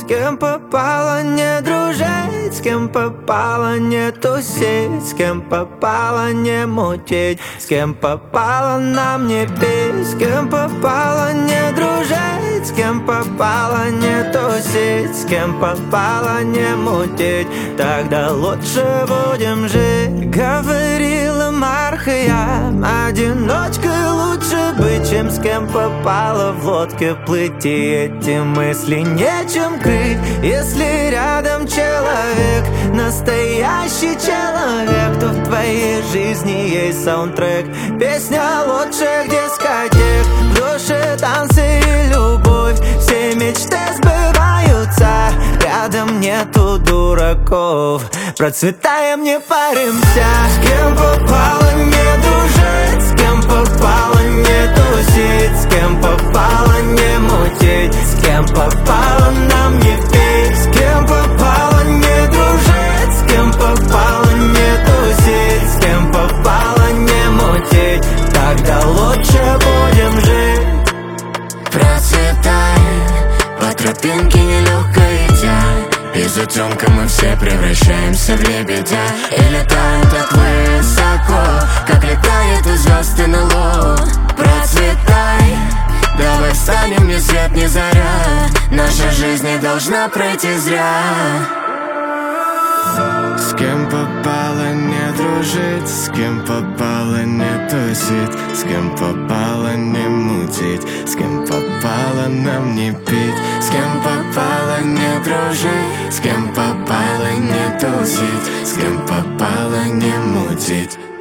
С кем попало не дружить, с кем попало не тусить, с кем попало не мутить, с кем попало нам не пить, с кем попало не дружить, с кем попало не тусить, с кем попало не мутить. Тогда лучше будем жить, говорила Мархия. Одиночкой лучше быть, чем с кем попало в лодке плыть. И эти мысли нечем крыть, если рядом человек, настоящий человек, то в твоей жизни есть саундтрек. Песня лучших дискотек, в душе танцы и любовь, все мечты сбываются. Рядом нету дураков, процветаем, не паримся. С кем попало не дружить, с кем попало не тусить, с кем попало не мутить, с кем попало нам не пить, с кем попало не дружить, с кем попало не тусить, с кем попало не мутить. Тогда лучше будем жить. Процветай, по тропинке нелегко идя, из утенка мы все превращаемся в лебедя и летаем так высоко, как летает у звезд НЛО. Процветай, давай станем ни свет ни заря, наша жизнь не должна пройти зря. С кем попало не дружить, с кем попало не тусить, с кем попало не мутить, с кем попало нам не пить, с кем попало не дружить, с кем попало не тусить, с кем попало не мутить.